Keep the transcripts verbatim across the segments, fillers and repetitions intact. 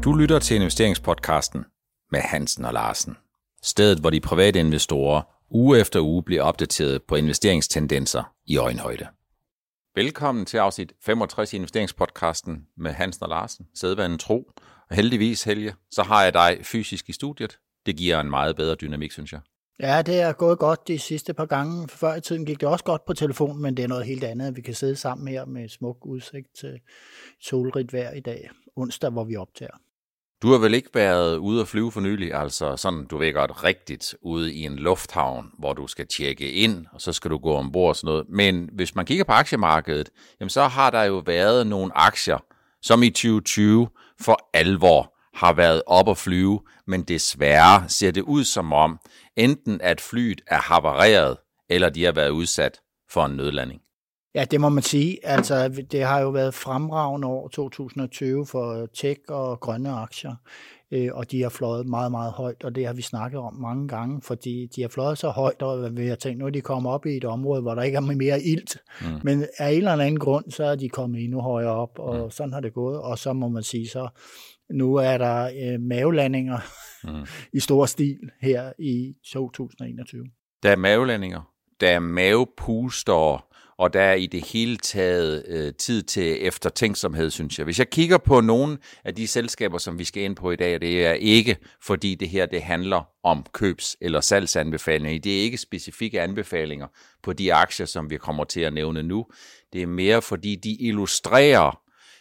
Du lytter til investeringspodcasten med Hansen og Larsen. Stedet, hvor de private investorer uge efter uge bliver opdateret på investeringstendenser i øjenhøjde. Velkommen til afsnit femogtres i investeringspodcasten med Hansen og Larsen. Sædvanen tro. Og heldigvis, Helge, så har jeg dig fysisk i studiet. Det giver en meget bedre dynamik, synes jeg. Ja, det er gået godt de sidste par gange. Før i tiden gik det også godt på telefonen, men det er noget helt andet. Vi kan sidde sammen her med smuk udsigt til solrigt vejr i dag, onsdag, hvor vi optager. Du har vel ikke været ude at flyve for nylig, altså sådan, du ved godt, rigtigt ude i en lufthavn, hvor du skal tjekke ind, og så skal du gå ombord og sådan noget. Men hvis man kigger på aktiemarkedet, jamen så har der jo været nogle aktier, som i tyve tyve for alvor har været op at flyve, men desværre ser det ud som om, enten at flyet er havareret, eller de har været udsat for en nødlanding. Ja, det må man sige. Altså, det har jo været fremragende år to tusind og tyve for tech og grønne aktier, og de har fløjet meget, meget højt, og det har vi snakket om mange gange, fordi de har fløjet så højt, og vi har tænkt, nu er de kommet op i et område, hvor der ikke er mere ilt, mm. men af en eller anden grund, så er de kommet endnu højere op, og mm. sådan har det gået, og så må man sige, så nu er der øh, mavelandinger mm. i stor stil her i to tusind og enogtyve. Der er mavelandinger, der er mavepuster, og der er i det hele taget øh, tid til eftertænksomhed, synes jeg. Hvis jeg kigger på nogle af de selskaber, som vi skal ind på i dag, og det er ikke, fordi det her det handler om købs- eller salgsanbefalinger. Det er ikke specifikke anbefalinger på de aktier, som vi kommer til at nævne nu. Det er mere, fordi de illustrerer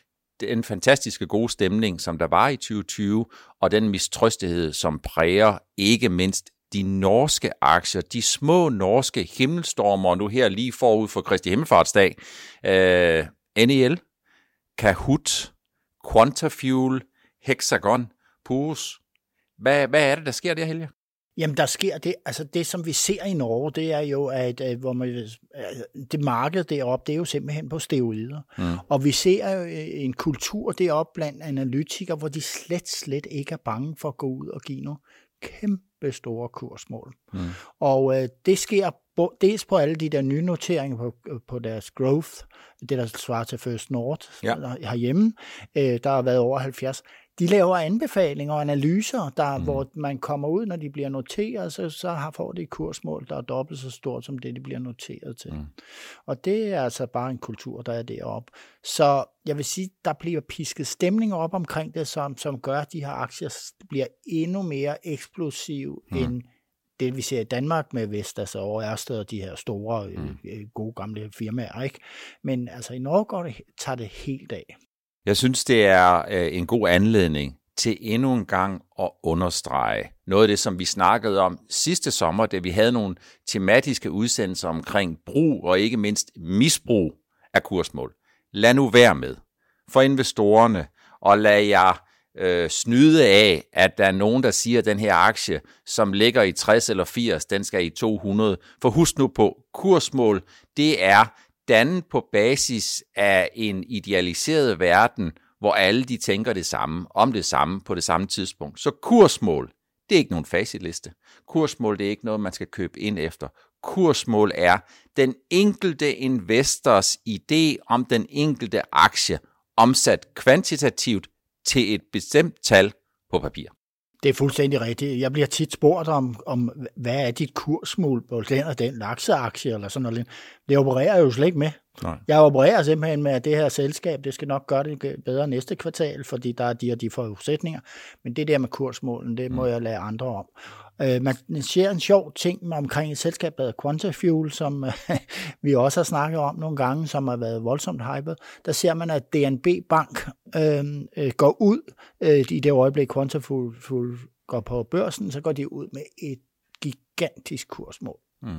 den fantastiske gode stemning, som der var i tyve tyve, og den mistrøstighed, som præger ikke mindst de norske aktier, de små norske himmelstormer, nu her lige forud for Kristi Himmelfartsdag, øh, N E L, Kahoot, Quantafuel, Hexagon, Purus. Hvad, hvad er det, der sker der, Helge? Jamen, der sker det, altså det, som vi ser i Norge, det er jo, at hvor man, det marked deroppe, det er jo simpelthen på steroider. Mm. Og vi ser jo en kultur deroppe blandt analytikere, hvor de slet, slet ikke er bange for at gå ud og give nogle kæmpe store kursmål. Mm. Og øh, det sker dels på alle de der nye noteringer på, på deres growth, det der svarer til First North ja. herhjemme, øh, der har været over halvfjerds. De laver anbefalinger og analyser, der, mm. hvor man kommer ud, når de bliver noteret, så, så har, får de et kursmål, der er dobbelt så stort som det, de bliver noteret til. Mm. Og det er altså bare en kultur, der er deroppe. Så jeg vil sige, der bliver pisket stemning op omkring det, som, som gør, at de her aktier bliver endnu mere eksplosive mm. end det, vi ser i Danmark med Vestas og Ørsted og de her store, mm. gode gamle firmaer. Ikke? Men altså i Norge går det, tager det helt af. Jeg synes, det er en god anledning til endnu en gang at understrege noget af det, som vi snakkede om sidste sommer, da vi havde nogle tematiske udsendelser omkring brug og ikke mindst misbrug af kursmål. Lad nu være med for investorerne, og lad jer øh, snyde af, at der er nogen, der siger, at den her aktie, som ligger i tres eller firs, den skal i to hundrede. For husk nu på, kursmål, det er dannet på basis af en idealiseret verden, hvor alle de tænker det samme, om det samme, på det samme tidspunkt. Så kursmål, det er ikke nogen facitliste. Kursmål, det er ikke noget, man skal købe ind efter. Kursmål er den enkelte investors idé om den enkelte aktie, omsat kvantitativt til et bestemt tal på papir. Det er fuldstændig rigtigt. Jeg bliver tit spurgt om, om hvad er dit kursmål på den og den lakseaktie eller sådan noget. Det opererer jeg jo slet ikke med. Nej. Jeg opererer simpelthen med, at det her selskab, det skal nok gøre det bedre næste kvartal, fordi der er de og de forudsætninger. Men det der med kursmålen, det må mm. jeg lade andre om. Øh, man ser en sjov ting omkring et selskab, der hedder Quantafuel, som øh, vi også har snakket om nogle gange, som har været voldsomt hypet. Der ser man, at D N B Bank øh, øh, går ud øh, i det øjeblik, Quantafuel går på børsen, så går de ud med et gigantisk kursmål. Mm.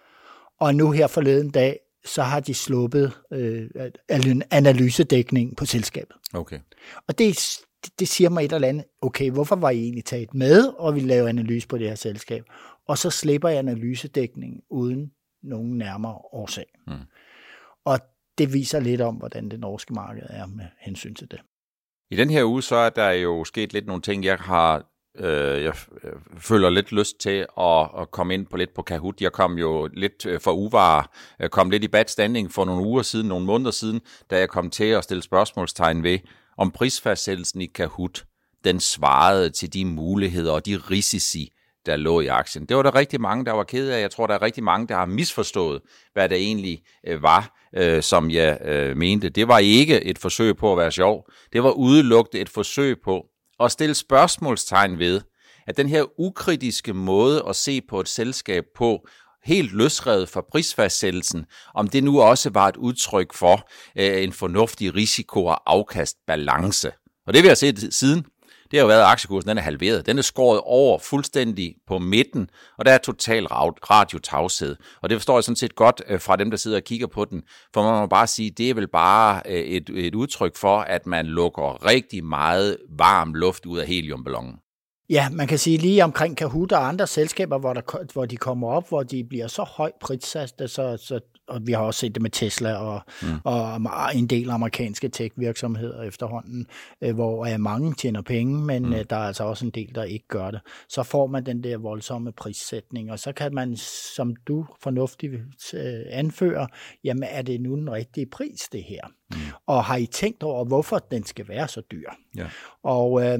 Og nu her forleden dag, så har de sluppet øh, analysedækning på selskabet. Okay. Og det, det siger mig et eller andet, okay, hvorfor var I egentlig taget med, og vi laver analyse på det her selskab? Og så slipper jeg analysedækning uden nogen nærmere årsag. Mm. Og det viser lidt om, hvordan det norske marked er med hensyn til det. I den her uge, så er der jo sket lidt nogle ting, jeg har Øh, jeg føler lidt lyst til at, at komme ind på lidt på Kahoot. Jeg kom jo lidt for uvare, kom lidt i bad standing for nogle uger siden, nogle måneder siden, da jeg kom til at stille spørgsmålstegn ved, om prisfastsættelsen i Kahoot, den svarede til de muligheder og de risici, der lå i aktien. Det var der rigtig mange, der var ked af. Jeg tror, der er rigtig mange, der har misforstået, hvad det egentlig øh, var, øh, som jeg øh, mente. Det var ikke et forsøg på at være sjov. Det var udelukkende et forsøg på at stille spørgsmålstegn ved, at den her ukritiske måde at se på et selskab på, helt løsrevet fra prisfastsættelsen, om det nu også var et udtryk for øh, en fornuftig risiko- og afkastbalance. Og det vi har set siden, det har jo været, at aktiekursen den er halveret. Den er skåret over fuldstændig på midten, og der er total radiotavshed. Og det forstår jeg sådan set godt fra dem, der sidder og kigger på den. For man må bare sige, det er vel bare et, et udtryk for, at man lukker rigtig meget varm luft ud af heliumballonen. Ja, man kan sige lige omkring Kahoot og andre selskaber, hvor, der, hvor de kommer op, hvor de bliver så højt prissat, så, så, og vi har også set det med Tesla og, mm. og en del amerikanske tech-virksomheder efterhånden, hvor øh, mange tjener penge, men mm. øh, der er altså også en del, der ikke gør det. Så får man den der voldsomme prissætning, og så kan man, som du fornuftigt øh, anfører, jamen er det nu den rigtige pris, det her? Mm. Og har I tænkt over, hvorfor den skal være så dyr? Ja. Og øh,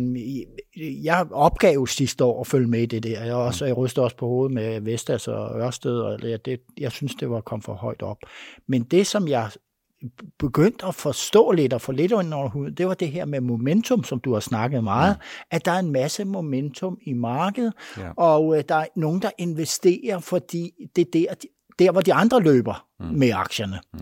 jeg opgav jo sidste år at følge med i det der. Jeg, også, jeg rystede også på hovedet med Vestas og Ørsted, og det, jeg synes, det var kommet for højt op. Men det, som jeg begyndte at forstå lidt og få lidt under huden, det var det her med momentum, som du har snakket meget, mm. at der er en masse momentum i markedet, ja. og øh, der er nogen, der investerer, fordi det er der, der hvor de andre løber mm. med aktierne. Mm.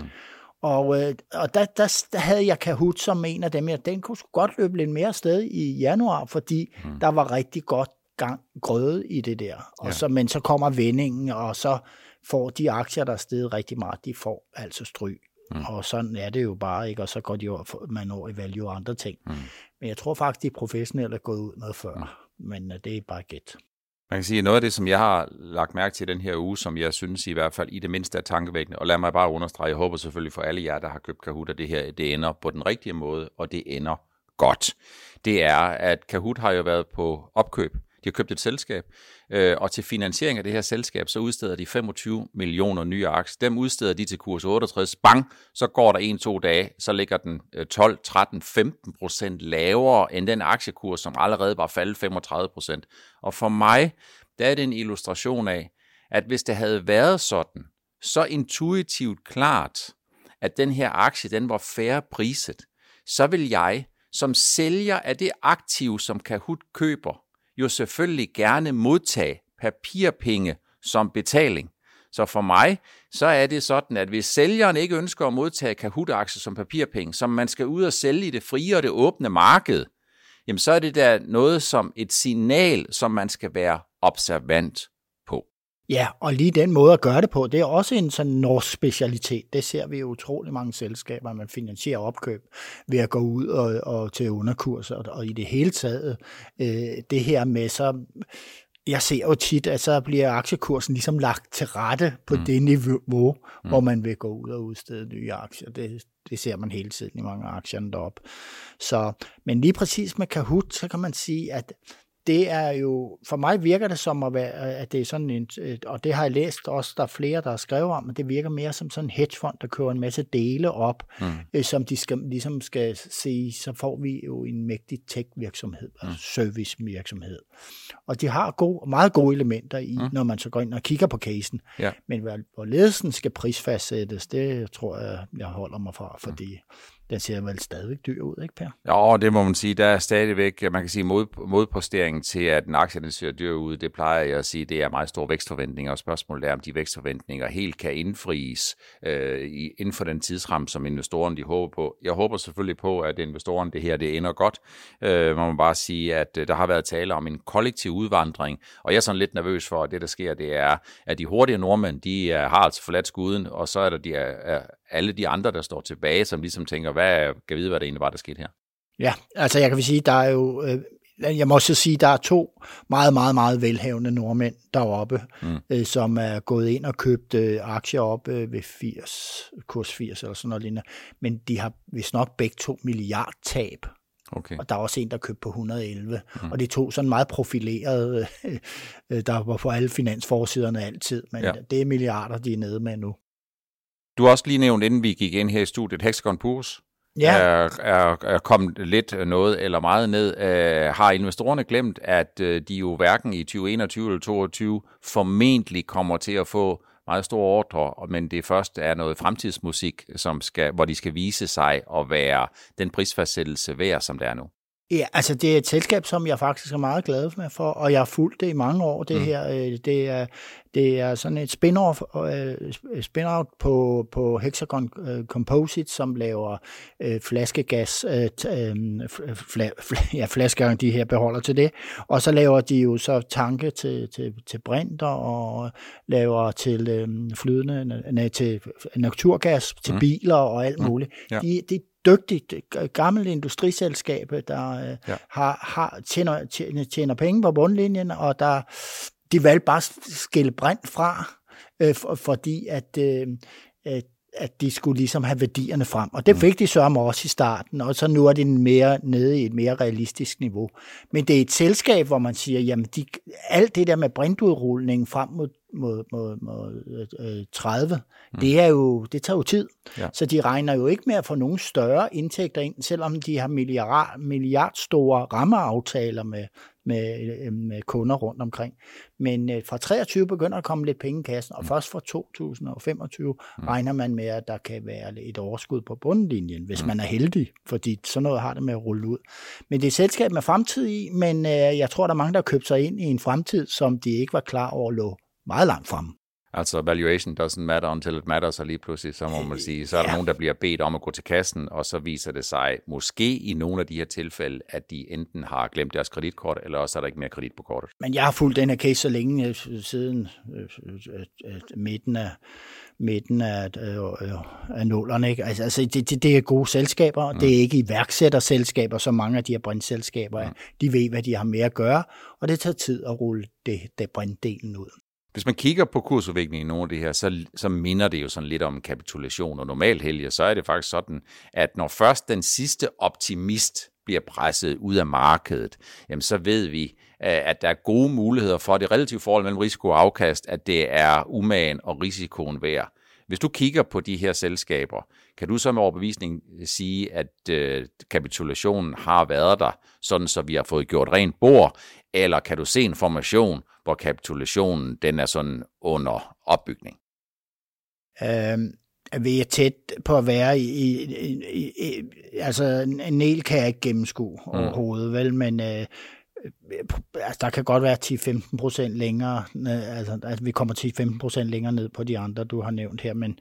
Og, øh, og der, der, der havde jeg Kahoot som en af dem, ja, den kunne godt løbe lidt mere afsted i januar, fordi mm. der var rigtig godt gang grøde i det der. Og ja. så, men så kommer vendingen, og så får de aktier, der er steget rigtig meget, de får altså stryg. Mm. Og sådan er det jo bare, ikke? Og så går de jo, man over i value og andre ting. Mm. Men jeg tror faktisk, de professionelle er gået ud noget før. Mm. Men uh, det er bare gæt. Man kan sige, at noget af det, som jeg har lagt mærke til den her uge, som jeg synes i hvert fald i det mindste er tankevækkende, og lad mig bare understrege, jeg håber selvfølgelig for alle jer, der har købt Kahoot, at det her det ender på den rigtige måde, og det ender godt. Det er, at Kahoot har jo været på opkøb. De har købt et selskab, og til finansiering af det her selskab, så udsteder de femogtyve millioner nye aktier. Dem udsteder de til kurs otteogtres. Bang, så går der en, to dage, så ligger den tolv, tretten, femten procent lavere end den aktiekurs, som allerede var faldet femogtredive procent. Og for mig, der er det en illustration af, at hvis det havde været sådan, så intuitivt klart, at den her aktie, den var fair priset, så vil jeg, som sælger af det aktiv, som Kahoot køber, jo selvfølgelig gerne modtage papirpenge som betaling. Så for mig, så er det sådan, at hvis sælgeren ikke ønsker at modtage Kahoot-aktier som papirpenge, som man skal ud og sælge i det frie og det åbne marked, jamen så er det der noget som et signal, som man skal være observant på. Ja, og lige den måde at gøre det på, det er også en sådan norsk specialitet. Det ser vi jo utrolig mange selskaber, man finansierer opkøb ved at gå ud og, og til underkurser, og, og i det hele taget øh, det her med så... Jeg ser jo tit, at så bliver aktiekursen ligesom lagt til rette på mm. det niveau, mm. hvor man vil gå ud og udstede nye aktier. Det, det ser man hele tiden i mange aktierne deroppe. Så, men lige præcis med Kahoot, så kan man sige, at det er jo, for mig virker det som at være, at det er sådan en, og det har jeg læst også, der er flere, der har skrevet om, at det virker mere som sådan en hedgefond, der kører en masse dele op, mm. som de skal, ligesom skal se, så får vi jo en mægtig tech-virksomhed, mm. altså service-virksomhed. Og de har gode, meget gode elementer i, mm. når man så går ind og kigger på casen. Ja. Men hvor ledelsen skal prisfastsættes, det tror jeg, jeg holder mig fra, fordi mm. den ser vel stadigvæk dyr ud, ikke Per? Ja, det må man sige. Der er stadigvæk, man kan sige, mod, modposteringen til, at en aktie ser dyr ud. Det plejer jeg at sige, det er meget store vækstforventninger, og spørgsmålet er, om de vækstforventninger helt kan indfries øh, inden for den tidsramme, som investorerne de håber på. Jeg håber selvfølgelig på, at investorerne det her, det ender godt. Øh, man må bare sige, at der har været tale om en kollektiv udvandring, og jeg er sådan lidt nervøs for, at det, der sker, det er, at de hurtige nordmænd, de har altså forladt skuden, og så er der de er, alle de andre, der står tilbage, som ligesom tænker, hvad kan vide, hvad det egentlig var, der skete her? Ja, altså jeg kan sige, der er jo, øh, jeg må også sige, der er to meget, meget, meget velhavende nordmænd deroppe, mm. øh, som er gået ind og købt øh, aktier op øh, ved firs, kurs firs eller sådan noget lignende, men de har vist nok begge to milliard tab. Okay. Og der er også en, der købte på et hundrede og elleve, mm. og de to sådan meget profilerede, øh, der var på alle finansforsiderne altid, men ja. Det er milliarder, de er nede med nu. Du har også lige nævnt, inden vi gik ind her i studiet, Hexagon Purus. ja. er, er, er kommet lidt noget eller meget ned. Uh, har investorerne glemt, at uh, de jo hverken i tyve enogtyve eller toogtyve formentlig kommer til at få meget store ordre, men det først er noget fremtidsmusik, som skal, hvor de skal vise sig at være den prisfastsættelse værd, som det er nu? Ja, altså det er et selskab, som jeg faktisk er meget glad for, og jeg har fulgt det i mange år. Det mm. her, det er, det er sådan et spin-off, spin-out på, på Hexagon Composites, som laver øh, flaskegas, øh, fla, fla, ja, flaskegang, de her beholder til det. Og så laver de jo så tanke til, til, til brinter og laver til øh, flydende, nej, til naturgas, til mm. biler og alt muligt. Mm. Ja. De, de dygtigt, gammelt industriselskab, der ja. har, har tjener, tjener, tjener penge på bundlinjen, og der de valgte bare at skille brint fra, øh, for, fordi at, øh, at de skulle ligesom have værdierne frem. Og det fik de sørme også i starten, og så nu er det mere nede i et mere realistisk niveau. Men det er et selskab, hvor man siger, jamen de, alt det der med brintudrulningen frem mod mod, mod, mod øh, tredive, mm. det er jo, det tager jo tid. Ja. Så de regner jo ikke med at få nogle større indtægter ind, selvom de har milliard, milliardstore rammeaftaler med, med, med kunder rundt omkring. Men øh, fra treogtyve begynder at komme lidt penge i kassen, og mm. først fra to tusind femogtyve mm. regner man med, at der kan være et overskud på bundlinjen, hvis mm. man er heldig, fordi sådan noget har det med at rulle ud. Men det er et selskab med fremtid i, men øh, jeg tror, der er mange, der har købt sig ind i en fremtid, som de ikke var klar over lå meget langt fremme. Altså valuation doesn't matter until it matters, og lige pludselig, så må man sige, så er der ja. nogen, der bliver bedt om at gå til kassen, og så viser det sig måske i nogle af de her tilfælde, at de enten har glemt deres kreditkort, eller også er der ikke mere kredit på kortet. Men jeg har fulgt den her case så længe, siden øh, midten af midten af, øh, af nullerne. Ikke? Altså, altså det, det, det er gode selskaber, mm. det er ikke iværksætterselskaber, som mange af de her brintselskaber er. Mm. De ved, hvad de har med at gøre, og det tager tid at rulle det, det brintdelen ud. Hvis man kigger på kursudviklingen i nogle af det her, så, så minder det jo sådan lidt om kapitulation, og normalt, Helge, så er det faktisk sådan, at når først den sidste optimist bliver presset ud af markedet, jamen så ved vi, at der er gode muligheder for det relative forhold mellem risiko og afkast, at det er umagen og risikoen værd. Hvis du kigger på de her selskaber, kan du så med overbevisning sige, at øh, kapitulationen har været der, sådan så vi har fået gjort rent bord, eller kan du se en formation, hvor kapitulationen den er sådan under opbygning? Øhm, vi er tæt på at være i, i, i, i altså en næl kan jeg ikke gennemskue mm. overhovedet, vel, men øh, altså, der kan godt være ti til femten procent længere, altså, altså vi kommer til femten procent længere ned på de andre, du har nævnt her, men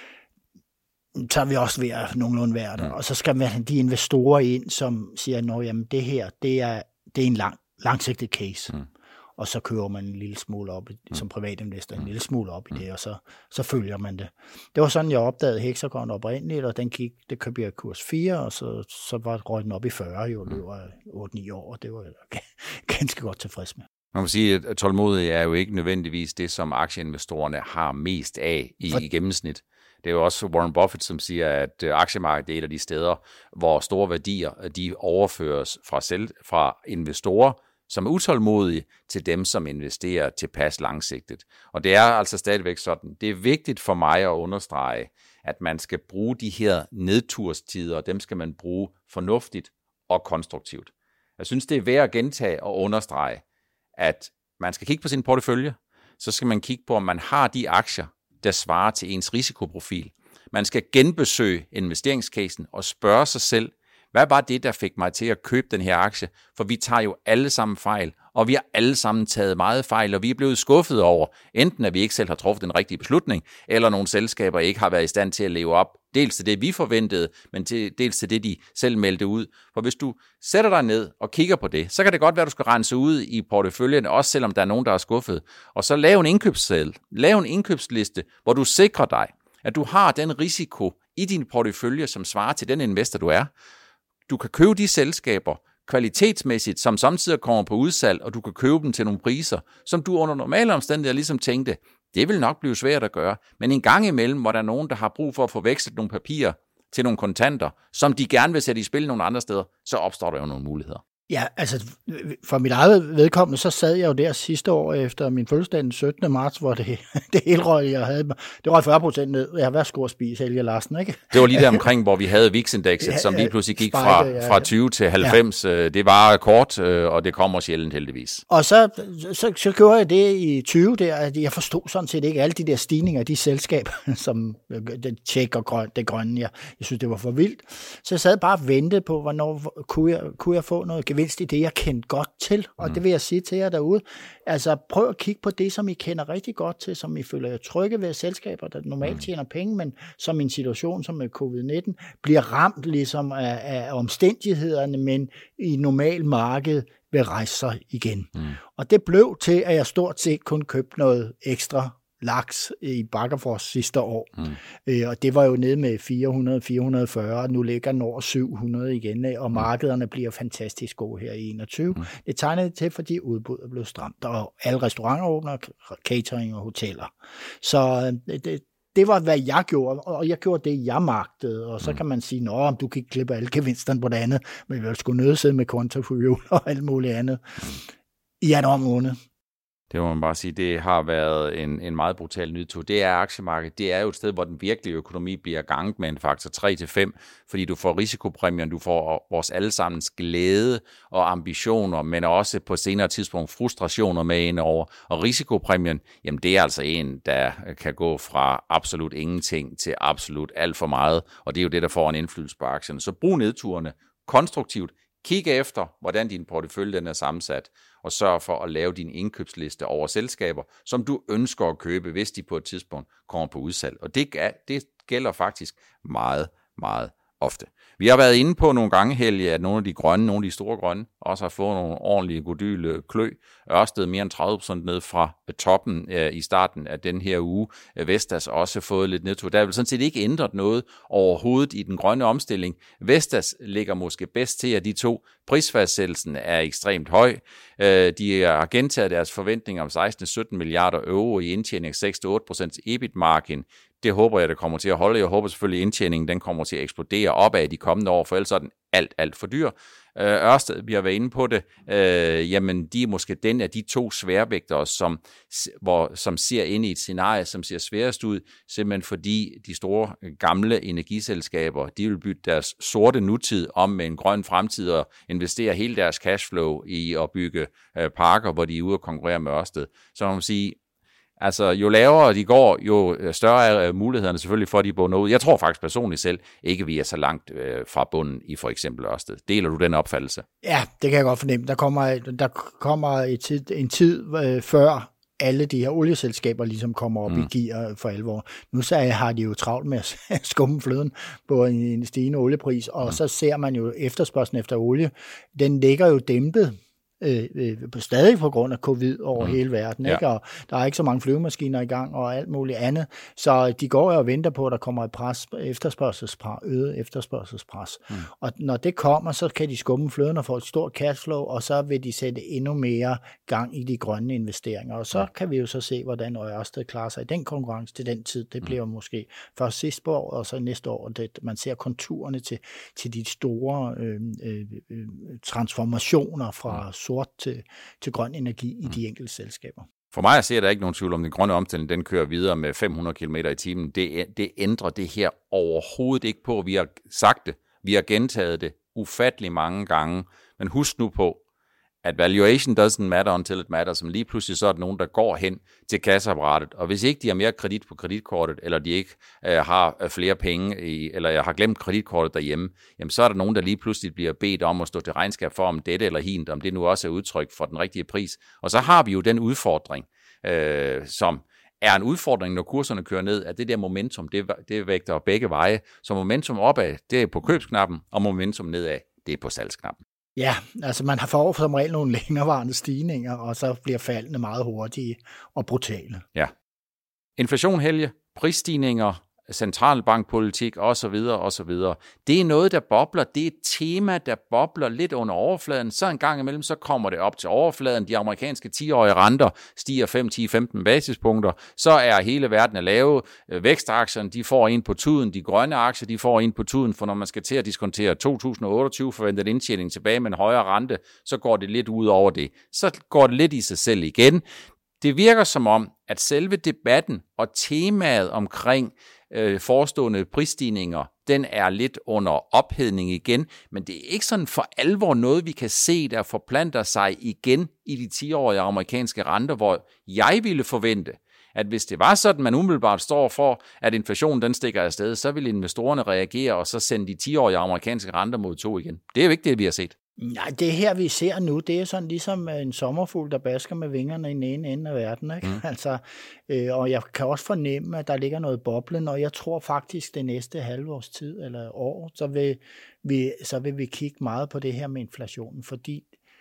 så er vi også ved at nogenlunde være der, mm. og så skal man have de investorer ind, som siger, nå jamen det her, det er, det er en lang, langsigtet case. Mm. Og så kører man en lille smule op, som privatinvestor, en lille smule op i det, og så, så følger man det. Det var sådan, jeg opdagede Hexagon oprindeligt, og den gik, det købte jeg kurs fire, og så, så var røg den op i fyrre, jo løber otte ni år, og det var jeg ganske godt tilfreds med. Man må sige, at tålmodighed er jo ikke nødvendigvis det, som aktieinvestorerne har mest af i, For... i gennemsnit. Det er jo også Warren Buffett, som siger, at aktiemarkedet er et af de steder, hvor store værdier de overføres fra, selv, fra investorer, som er utålmodige, til dem, som investerer tilpas langsigtet. Og det er altså stadigvæk sådan. Det er vigtigt for mig at understrege, at man skal bruge de her nedturstider, og dem skal man bruge fornuftigt og konstruktivt. Jeg synes, det er værd at gentage og understrege, at man skal kigge på sin portefølje, så skal man kigge på, om man har de aktier, der svarer til ens risikoprofil. Man skal genbesøge investeringscasen og spørge sig selv, hvad var det, der fik mig til at købe den her aktie? For vi tager jo alle sammen fejl, og vi har alle sammen taget meget fejl, og vi er blevet skuffet over, enten at vi ikke selv har truffet den rigtige beslutning, eller nogle selskaber ikke har været i stand til at leve op, dels til det, vi forventede, men til, dels til det, de selv meldte ud. For hvis du sætter dig ned og kigger på det, så kan det godt være, at du skal rense ud i porteføljen, også selvom der er nogen, der er skuffet. Og så lav en indkøbsseddel, lav en indkøbsliste, hvor du sikrer dig, at du har den risiko i din portefølje, som svarer til den investor, du er. Du kan købe de selskaber kvalitetsmæssigt, som samtidig kommer på udsalg, og du kan købe dem til nogle priser, som du under normale omstændigheder ligesom tænkte, det vil nok blive svært at gøre. Men en gang imellem, hvor der er nogen, der har brug for at få vekslet nogle papirer til nogle kontanter, som de gerne vil sætte i spil nogle andre steder, så opstår der jo nogle muligheder. Ja, altså for mit eget vedkommende, så sad jeg jo der sidste år efter min fødselsdag den syttende marts, hvor det, det hele røg, jeg havde, det røg fyrre procent ned. Jeg har været sgu at spise, Helge Larsen, ikke? Det var lige der omkring, hvor vi havde V I X-indekset, ja, som lige pludselig gik fra, ja, ja. fra tyve til halvfems. Ja. Det var kort, og det kommer sjældent heldigvis. Og så, så, så gjorde jeg det i tyve der, at jeg forstod sådan set ikke alle de der stigninger, de selskaber, som det tjek og grøn, det grønne, jeg, jeg synes, det var for vildt. Så jeg sad bare og ventede på, hvornår kunne jeg, kunne jeg få noget gevinst i det, jeg kendte godt til. Og mm. det vil jeg sige til jer derude. Altså prøv at kigge på det, som I kender rigtig godt til, som I føler jer trygge ved, selskaber, der normalt tjener penge, men som i en situation som med covid nitten bliver ramt ligesom af, af omstændighederne, men i normal marked vil rejse sig igen. Mm. Og det blev til, at jeg stort set kun købte noget ekstra laks i Bakkafrost sidste år. Mm. Øh, og det var jo nede med fire hundrede til fire hundrede og fyrre, og nu ligger den over syv hundrede igen, og markederne bliver fantastisk gode her i enogtyve. Mm. Det tegnede til, fordi udbuddet er blevet stramt, og alle restauranter åbner, catering og hoteller. Så det, det var, hvad jeg gjorde, og jeg gjorde det, jeg magtede, og så mm. kan man sige, nå, du kan ikke klippe alle gevinsterne på det andet, men vi vil sgu nødt sidde med kontofuel og alt muligt andet mm. i januar måned. Det må man bare sige, det har været en, en meget brutal nytur. Det er aktiemarkedet. Det er jo et sted, hvor den virkelige økonomi bliver ganget med en faktor tre til fem, fordi du får risikopræmien, du får vores allesammens glæde og ambitioner, men også på senere tidspunkt frustrationer med ind over. Og risikopræmien, jamen det er altså en, der kan gå fra absolut ingenting til absolut alt for meget, og det er jo det, der får en indflydelse på aktierne. Så brug nedturene konstruktivt. Kig efter, hvordan din portefølje den er sammensat, og sørg for at lave din indkøbsliste over selskaber, som du ønsker at købe, hvis de på et tidspunkt kommer på udsalg. Og det, det gælder faktisk meget, meget ofte. Vi har været inde på nogle gange, Helge, at nogle af de grønne, nogle af de store grønne, også har fået nogle ordentlige godyle klø. Ørsted mere end tredive procent ned fra toppen øh, i starten af den her uge. Vestas også fået lidt nedtur. Der er vel sådan set ikke ændret noget overhovedet i den grønne omstilling. Vestas ligger måske bedst til af de to. Prisfastsættelsen er ekstremt høj. Øh, de har gentaget deres forventninger om seksten til sytten milliarder euro i indtjening, seks til otte procent E B I T-margin. Det håber jeg, det kommer til at holde. Jeg håber selvfølgelig, at indtjeningen den kommer til at eksplodere opad i de kommende år, for ellers er den alt, alt for dyr. Ørsted, vi har været inde på det, øh, jamen de er måske den af de to sværvægtere, som, hvor, som ser ind i et scenarie, som ser sværest ud, simpelthen fordi de store gamle energiselskaber, de vil bytte deres sorte nutid om med en grøn fremtid og investere hele deres cashflow i at bygge øh, parker, hvor de er ude og konkurrere med Ørsted. Så man må sige, altså, jo lavere de går, jo større er mulighederne selvfølgelig for, at de bunder ud. Jeg tror faktisk personligt selv, ikke vi er så langt øh, fra bunden i for eksempel Ørsted. Deler du den opfattelse? Ja, det kan jeg godt fornemme. Der kommer, der kommer et tid, en tid øh, før alle de her olieselskaber ligesom kommer op mm. i gear for alvor. Nu så har de jo travlt med at skumme fløden på en stigende oliepris, og mm. så ser man jo efterspørgslen efter olie. Den ligger jo dæmpet. Øh, øh, stadig på grund af covid over mm. hele verden, ikke? Ja. Og der er ikke så mange flyvemaskiner i gang og alt muligt andet, så de går jo og venter på, at der kommer et pres, efterspørgselspres, øget efterspørgselspres. Mm. Og når det kommer, så kan de skumme fløden og få et stort cashflow, og så vil de sætte endnu mere gang i de grønne investeringer, og så mm. kan vi jo så se, hvordan Ørsted klarer sig i den konkurrence til den tid. Det bliver mm. måske først sidste år, og så næste år, det, man ser konturerne til, til de store øh, øh, transformationer fra mm. sort til, til grøn energi i de enkelte selskaber. For mig ser der ikke nogen tvivl om, den grønne omstilling, den kører videre med fem hundrede kilometer i timen. Det, det ændrer det her overhovedet ikke på. Vi har sagt det, vi har gentaget det ufattelig mange gange, men husk nu på, at valuation doesn't matter until it matters, som lige pludselig så er der nogen, der går hen til kasseapparatet, og hvis ikke de har mere kredit på kreditkortet, eller de ikke øh, har flere penge, i, eller har glemt kreditkortet derhjemme, jamen så er der nogen, der lige pludselig bliver bedt om at stå til regnskab for, om dette eller hint, om det nu også er udtryk for den rigtige pris. Og så har vi jo den udfordring, øh, som er en udfordring, når kurserne kører ned, at det der momentum, det, det vægter begge veje. Så momentum opad, det er på købsknappen, og momentum nedad, det er på salgsknappen. Ja, altså man har for som regel nogle længerevarende stigninger, og så bliver faldene meget hurtige og brutale. Ja. Inflation, Helge, prisstigninger, centralbankpolitik osv. osv. Det er noget, der bobler. Det er et tema, der bobler lidt under overfladen. Så en gang imellem, så kommer det op til overfladen. De amerikanske ti-årige renter stiger fem, ti, femten basispunkter. Så er hele verden at lave. Vækstaktierne, de får en på tuden. De grønne aktier, de får en på tuden. For når man skal til at diskontere to tusind otteogtyve forventet indtjening tilbage med en højere rente, så går det lidt ud over det. Så går det lidt i sig selv igen. Det virker som om, at selve debatten og temaet omkring øh, forestående prisstigninger, den er lidt under ophedning igen, men det er ikke sådan for alvor noget, vi kan se, der forplanter sig igen i de ti-årige amerikanske renter, hvor jeg ville forvente, at hvis det var sådan, man umiddelbart står for, at inflationen den stikker afsted, så vil investorerne reagere og så sende de ti-årige amerikanske renter mod to igen. Det er jo ikke det, vi har set. Nej, det her, vi ser nu, det er sådan ligesom en sommerfugl, der basker med vingerne i den ene ende af verden. Ikke? Mm. Altså, øh, og jeg kan også fornemme, at der ligger noget boble, og jeg tror faktisk, det næste halvårs tid eller år, så vil, vi, så vil vi kigge meget på det her med inflationen, fordi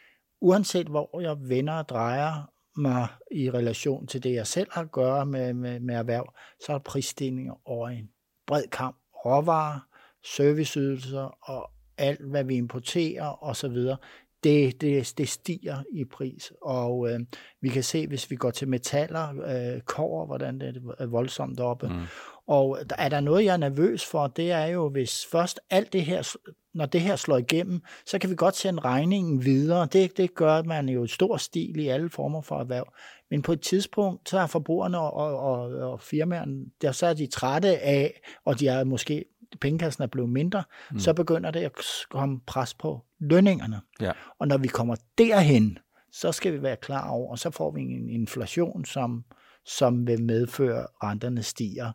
uanset hvor jeg vender og drejer mig i relation til det, jeg selv har at gøre med, med, med erhverv, så er prisstigninger over en bred kamp. Råvarer, serviceydelser og alt, hvad vi importerer osv., det, det, det stiger i pris. Og øh, vi kan se, hvis vi går til metaller, øh, kobber, hvordan det er voldsomt oppe. Mm. Og er der noget, jeg er nervøs for, det er jo, hvis først alt det her, når det her slår igennem, så kan vi godt sende regningen videre. Det, det gør man jo i stor stil i alle former for erhverv. Men på et tidspunkt, så er forbrugerne og, og, og, og firmaerne, der så er de trætte af, og de er måske pengekassen er blevet mindre, mm. så begynder det at komme pres på lønningerne. Ja. Og når vi kommer derhen, så skal vi være klar over, og så får vi en inflation, som, som vil medføre, at renterne stiger.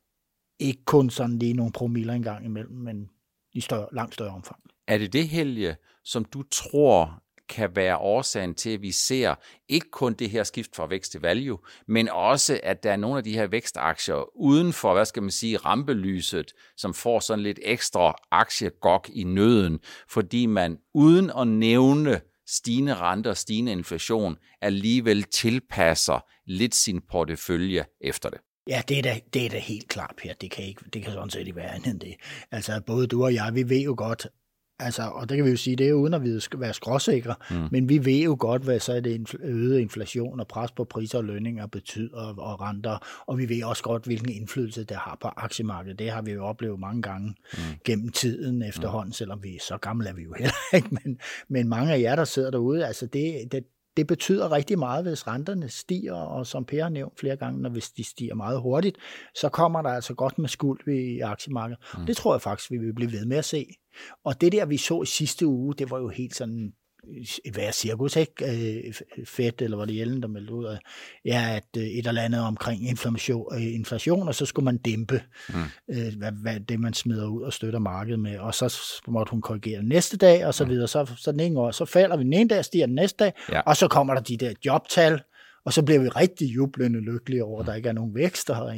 Ikke kun sådan lige nogle promiller en gang imellem, men i større, langt større omfang. Er det det, Helge, som du tror kan være årsagen til, at vi ser ikke kun det her skift fra vækst til value, men også, at der er nogle af de her vækstaktier uden for, hvad skal man sige, rampelyset, som får sådan lidt ekstra aktiegok i nøden, fordi man uden at nævne stigende renter og stigende inflation, alligevel tilpasser lidt sin portefølje efter det. Ja, det er da, det er da helt klart, Per. Det kan, ikke, det kan sådan set ikke være andet end det. Altså, både du og jeg, vi ved jo godt, altså, og det kan vi jo sige, det er jo uden at vi skal være skråsikre, mm. men vi ved jo godt, hvad så er det øget inflation og pres på priser og lønninger betyder og, og renter, og vi ved også godt, hvilken indflydelse det har på aktiemarkedet. Det har vi jo oplevet mange gange mm. gennem tiden efterhånden, mm. selvom vi så gamle er vi jo heller ikke, men, men mange af jer, der sidder derude, altså det, det Det betyder rigtig meget, hvis renterne stiger, og som Per har nævnt flere gange, når hvis de stiger meget hurtigt, så kommer der altså godt med skuld i aktiemarkedet. Mm. Det tror jeg faktisk, vi vil blive ved med at se. Og det der, vi så i sidste uge, det var jo helt sådan et værre cirkus, ikke? Fedt, eller var det Jellen, der meldte ud af, ja, at et eller andet omkring inflation, inflation og så skulle man dæmpe mm. hvad, hvad det, man smider ud og støtter markedet med, og så måtte hun korrigere næste dag, og så videre. Så, så, den ene år, så falder vi den ene dag, stiger den næste dag, ja. Og så kommer der de der jobtal, og så bliver vi rigtig jublende lykkelige over, at der ikke er nogen vækst der.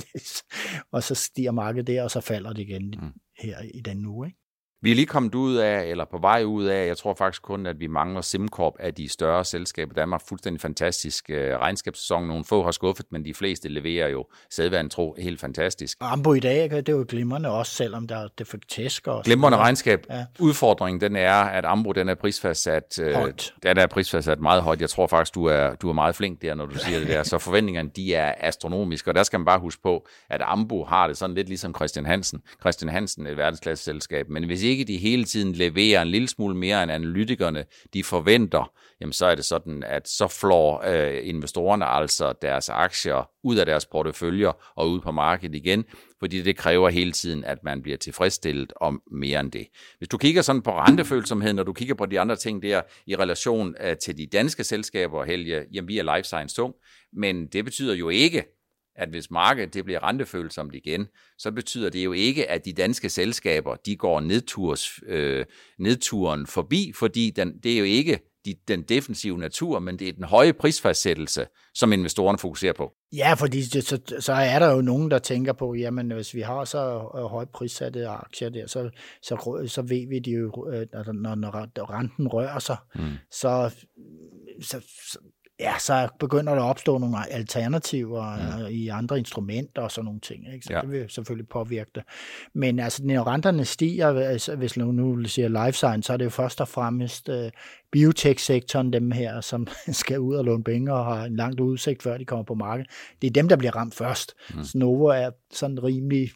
Og så stiger markedet der, og så falder det igen mm. her i den uge, ikke? Vi er lige kommet ud af, eller på vej ud af, jeg tror faktisk kun, at vi mangler SimCorp af de større selskaber. Danmark fuldstændig fantastisk regnskabssæson. Nogle få har skuffet, men de fleste leverer jo sædvanen tro helt fantastisk. Ambo i dag, det er jo glimrende også, selvom der det fik tæsk. Og glimrende regnskab. Ja. Udfordringen, den er, at Ambo, den er prisfastsat, højt. Den er prisfastsat meget højt. Jeg tror faktisk, du er, du er meget flink der, når du siger det der. Så forventningerne, de er astronomiske, og der skal man bare huske på, at Ambo har det sådan lidt ligesom Christian Hansen. Christian Hansen er et verdensklasse-selskab, men hvis ikke de hele tiden leverer en lille smule mere end analytikerne, de forventer, jamen så er det sådan, at så flår øh, investorerne altså deres aktier ud af deres porteføljer og ud på markedet igen, fordi det kræver hele tiden, at man bliver tilfredsstillet om mere end det. Hvis du kigger sådan på rentefølsomheden, og du kigger på de andre ting der i relation øh, til de danske selskaber, Helge, jamen vi er life science tung, men det betyder jo ikke, at hvis markedet det bliver rentefølsomt igen, så betyder det jo ikke, at de danske selskaber de går nedturs, øh, nedturen forbi, fordi den, det er jo ikke de, den defensive natur, men det er den høje prisfastsættelse, som investorerne fokuserer på. Ja, fordi det, så, så er der jo nogen, der tænker på, jamen hvis vi har så højt prissatte aktier der, så, så, så ved vi det jo, når, når renten rører sig, mm. så, så ja, så begynder der at opstå nogle alternativer Mm. øh, i andre instrumenter og sådan nogle ting, ikke? Så Ja. det vil selvfølgelig påvirke det. Men altså, når renterne stiger, altså, hvis nu, nu siger life science, så er det jo først og fremmest øh, biotech-sektoren, dem her, som skal ud og låne penge og har en langt udsigt, før de kommer på markedet. Det er dem, der bliver ramt først. Mm. Så Novo er sådan rimelig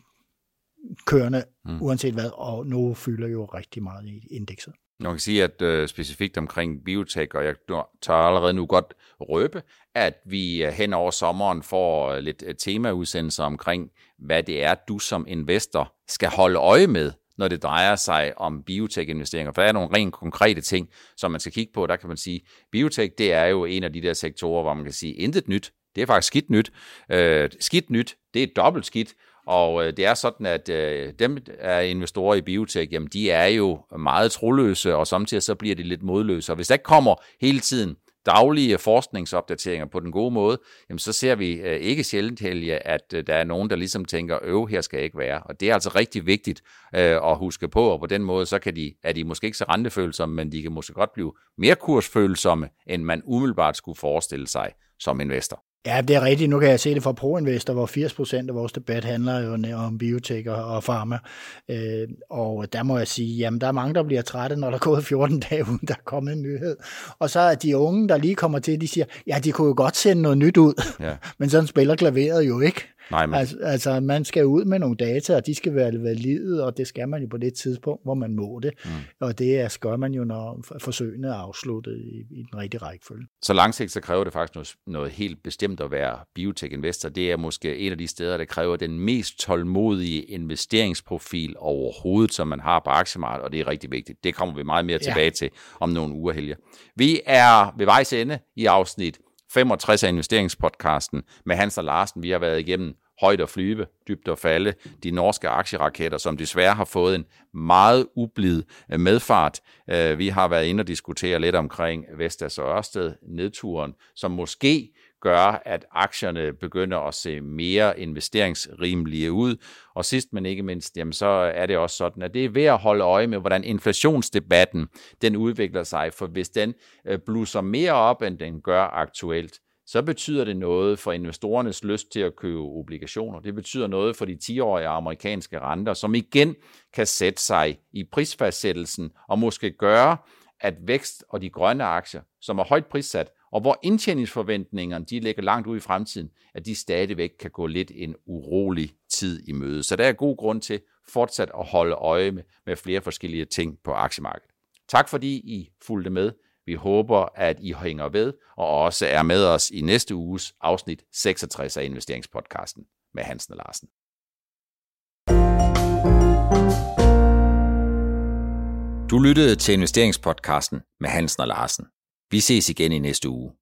kørende, Mm. uanset hvad, og Novo fylder jo rigtig meget i indekset. Man kan sige, at øh, specifikt omkring biotech, og jeg tør allerede nu godt røbe, at vi øh, hen over sommeren får øh, lidt øh, temaudsendelser omkring, hvad det er, du som investor skal holde øje med, når det drejer sig om biotech-investeringer. For der er nogle rent konkrete ting, som man skal kigge på. Der kan man sige, biotech, det er jo en af de der sektorer, hvor man kan sige, intet nyt. Det er faktisk skidt nyt. Øh, skidt nyt, det er dobbelt skidt. Og øh, det er sådan, at øh, dem, der er investorer i biotech, jamen de er jo meget troløse, og samtidig så bliver de lidt modløse. Og hvis der ikke kommer hele tiden daglige forskningsopdateringer på den gode måde, jamen så ser vi øh, ikke sjældent, Helge, at øh, der er nogen, der ligesom tænker, øv, her skal jeg ikke være. Og det er altså rigtig vigtigt øh, at huske på, og på den måde, så kan de, er de måske ikke så rentefølsomme, men de kan måske godt blive mere kursfølsomme, end man umiddelbart skulle forestille sig som investor. Ja, det er rigtigt. Nu kan jeg se det fra ProInvestor, hvor firs procent af vores debat handler jo om biotech og, og pharma. Øh, og der må jeg sige, jamen der er mange, der bliver trætte, når der er gået fjorten dage, uden der er kommet en nyhed. Og så er de unge, der lige kommer til, de siger, ja, de kunne jo godt sende noget nyt ud. Ja. Men sådan spiller klaveret jo ikke. Nej, men... altså, altså, man skal ud med nogle data, og de skal være valide, og det skal man jo på det tidspunkt, hvor man må det. Mm. Og det gør man jo, når forsøgene er afsluttet i, i den rigtige rækkefølge. Så langsigtet så kræver det faktisk noget, noget helt bestemt at være biotech-investor. Det er måske en af de steder, der kræver den mest tålmodige investeringsprofil overhovedet, som man har på aktiemarkedet, og det er rigtig vigtigt. Det kommer vi meget mere tilbage ja. til om nogle uger, Helge. Vi er ved vejs ende i afsnit femogtres af investeringspodcasten med Hans og Larsen. Vi har været igennem højt og flyve, dybt og falde, de norske aktieraketter, som desværre har fået en meget ublid medfart. Vi har været inde og diskutere lidt omkring Vestas og Ørsted, nedturen, som måske gør, at aktierne begynder at se mere investeringsrimelige ud. Og sidst, men ikke mindst, jamen, så er det også sådan, at det er ved at holde øje med, hvordan inflationsdebatten den udvikler sig. For hvis den blusser mere op, end den gør aktuelt, så betyder det noget for investorernes lyst til at købe obligationer. Det betyder noget for de ti-årige amerikanske renter, som igen kan sætte sig i prisfastsættelsen og måske gøre, at vækst og de grønne aktier, som er højt prissat, og hvor indtjeningsforventningerne de ligger langt ude i fremtiden, at de stadigvæk kan gå lidt en urolig tid i møde. Så der er god grund til fortsat at holde øje med, med flere forskellige ting på aktiemarkedet. Tak fordi I fulgte med. Vi håber, at I hænger ved, og også er med os i næste uges afsnit seksogtres af investeringspodcasten med Hansen og Larsen. Du lyttede til investeringspodcasten med Hansen og Larsen. Vi ses igen i næste uge.